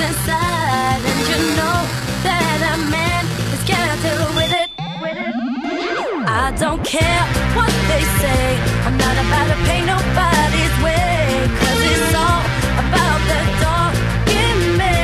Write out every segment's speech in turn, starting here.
inside, and you know that a man has got to deal with it. I don't care what they say, I'm not about to pay nobody's way, 'cause it's all about the dog in me.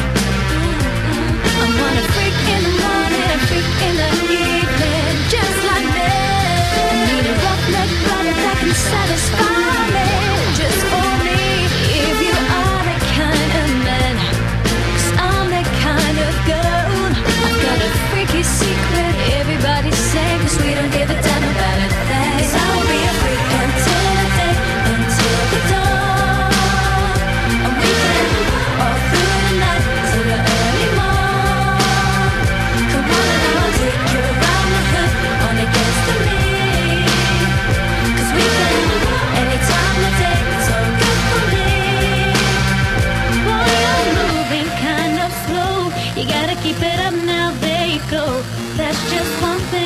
I want a freak in the morning, a freak in the evening, just like me. I need a roughneck body that can satisfy me, just for me. If you are the kind of man, 'cause I'm the kind of girl. I've got a freaky secret, everybody's saying, 'cause we don't give a damn about a thing. 'Cause I will be a freak until the day, until the dawn. And we can all through the night till the early morn. Come on and I'll take you around the hood on against the me. 'Cause we can any time of day, it's all good for me. Boy, you're moving kind of slow, you gotta keep it up now, there you go. That's just one thing